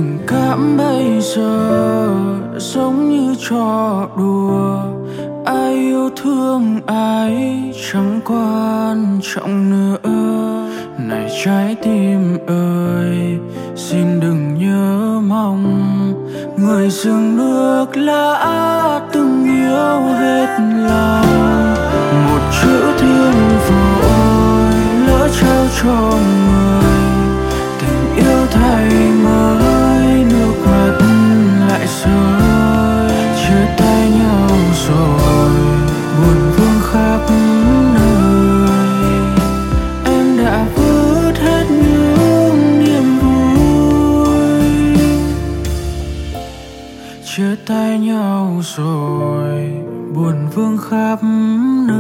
tình cảm bây giờ giống như trò đùa, ai yêu thương ai chẳng quan trọng nữa. Này trái tim ơi, xin đừng nhớ mong người dưng nước lã từng yêu hết lòng. Một chữ thương vội lỡ trao cho người, tình yêu thay mới nước mắt lại rơi. Chia tay nhau rồi buồn vương khắp nơi, em đã vứt hết những niềm vui. Chia tay nhau rồi buồn vương khắp nơi.